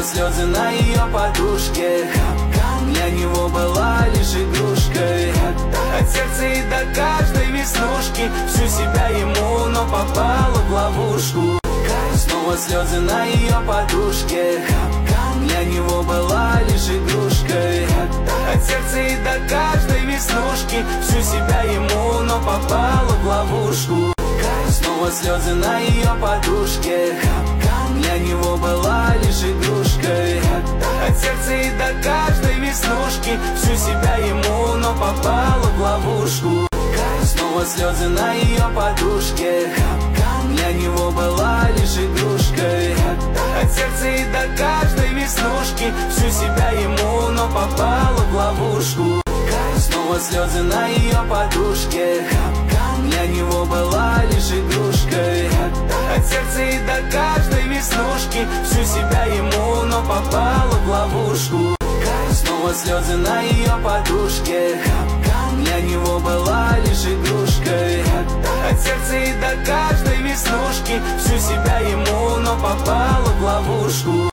снова слезы на ее подушке. Для него была лишь игрушкой. От сердца и до каждой веснушки, всю себя ему, но попала в ловушку. Снова слезы на ее подушке. Для него была лишь игрушкой. От сердца и до каждой веснушки, всю себя ему, но попала в ловушку. Снова слезы на ее подушке. Для него была лишь игрушкой. От сердца и до каждой веснушки, всю себя ему, но попала в ловушку. Снова слезы на ее подушке. Для него была лишь игрушкой. От сердца и до каждой веснушки, всю себя ему, но попала в ловушку. Снова слезы на ее подушке. Для него была лишь игрушкой. От сердца и до каждой веснушки, всю себя ему, но попала в ловушку. Снова слезы на ее подушке. Для него была лишь игрушкой. От сердца и до каждой веснушки, всю себя ему, но попала в ловушку.